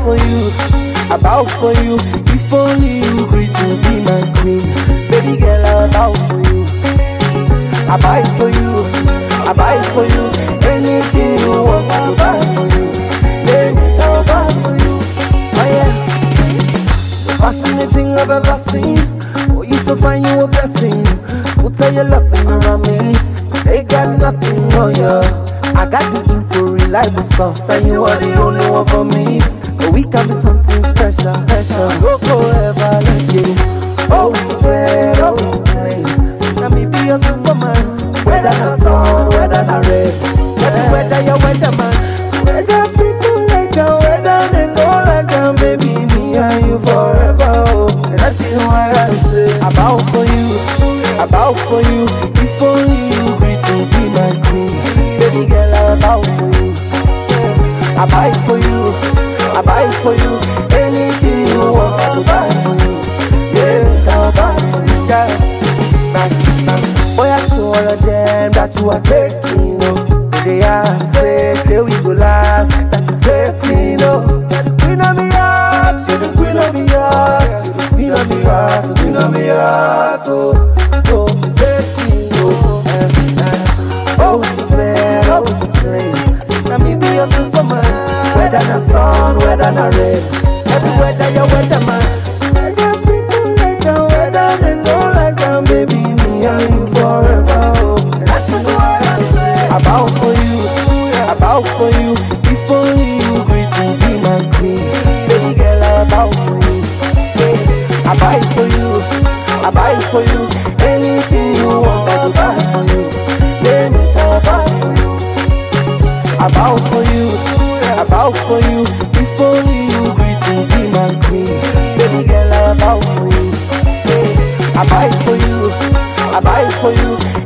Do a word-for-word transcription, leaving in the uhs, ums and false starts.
for you, I bow for you. If only you agree to be my queen. Baby girl, I bow for you, I buy for you, I buy for you. Anything you want, I will buy for you. Name it, I will buy for you. Oh yeah. The fascinating I've ever seen. Oh, you so fine, you a blessing. Put all your loving around me. They got nothing on you. I got the info, reliable sauce, and you are the only one for me. But we can be something special, special. Go forever, let you. Oh, so bad, oh, so plain. Let me be your superman. Whether the sun, whether the rain, whether whether you're weatherman, whether people like a weather, they know like a baby, me and you forever. Oh, and that's why I say I bow for you, I bow for you. If only you agree to be my queen. Baby girl, I bow for you, yeah. I buy for you, I buy for you. Anything you want, I will buy for you, yeah. I'll buy for you, yeah. Nah, nah. Boy, I show all of them that you are taking, oh. They are say, say we go last, that's the same thing, oh. You're the queen of me heart, you're the queen of me heart, you're the queen of me heart, the queen of me heart, oh. Oh, the same thing, oh. Eh, eh. Oh, so bad, oh, so plain. Let me be your superman. Whether the sun, whether the rain, every weather you're weatherman. Whether people like a weather, they know like a baby, me and you forever. Oh, that is why I say I bow for you, I bow for you. If only you agree to be my queen. Baby girl, I bow for you, yeah. I buy for you, I buy for you. Anything you want, I will buy for you. Name it, I'll buy for you. I bow for you, I bow for you. If only you agree to be my queen. Baby girl, I bow for you, yeah. I buy for you, I buy for you.